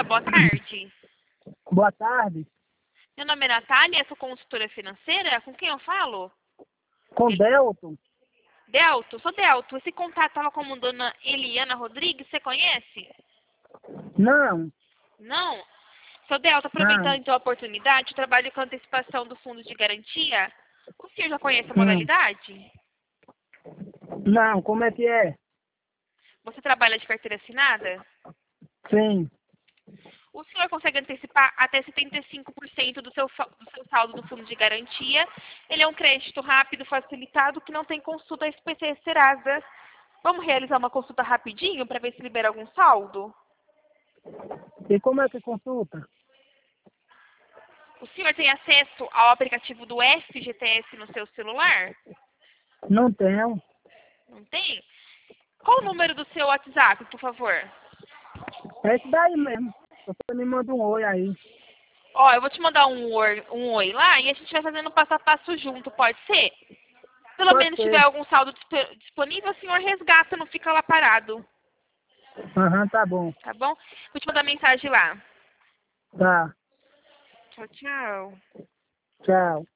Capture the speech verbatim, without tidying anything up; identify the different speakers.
Speaker 1: boa tarde.
Speaker 2: Boa tarde.
Speaker 1: Meu nome é Natália, sou consultora financeira. Com quem eu falo?
Speaker 2: Com
Speaker 1: Ele-
Speaker 2: Delton?
Speaker 1: Delto, sou Delto. Esse contato estava com a dona Eliana Rodrigues, você conhece?
Speaker 2: Não,
Speaker 1: Não? Seu Delto, aproveitando
Speaker 2: não.
Speaker 1: então a oportunidade, eu trabalho com antecipação do fundo de garantia. O senhor já conhece a
Speaker 2: Hum.
Speaker 1: modalidade?
Speaker 2: Não, como é que é?
Speaker 1: Você trabalha de carteira assinada?
Speaker 2: Sim.
Speaker 1: O senhor consegue antecipar até setenta e cinco por cento do seu, fa- do seu saldo no fundo de garantia. Ele é um crédito rápido, facilitado, que não tem consulta S P C Serasa. Vamos realizar uma consulta rapidinho para ver se libera algum saldo?
Speaker 2: E como é que consulta?
Speaker 1: O senhor tem acesso ao aplicativo do F G T S no seu celular?
Speaker 2: Não tenho.
Speaker 1: Não tem? Qual o número do seu WhatsApp, por favor?
Speaker 2: É isso daí mesmo. Você me manda um oi aí.
Speaker 1: Ó, eu vou te mandar um oi, um oi lá e a gente vai fazendo passo a passo junto, pode ser? Pelo
Speaker 2: Pode
Speaker 1: menos tiver
Speaker 2: ser.
Speaker 1: algum saldo disp- disponível, o senhor resgata, não fica lá parado,
Speaker 2: Aham, tá bom.
Speaker 1: tá bom? Vou te mandar mensagem lá.
Speaker 2: Tá.
Speaker 1: Tchau, tchau.
Speaker 2: Tchau.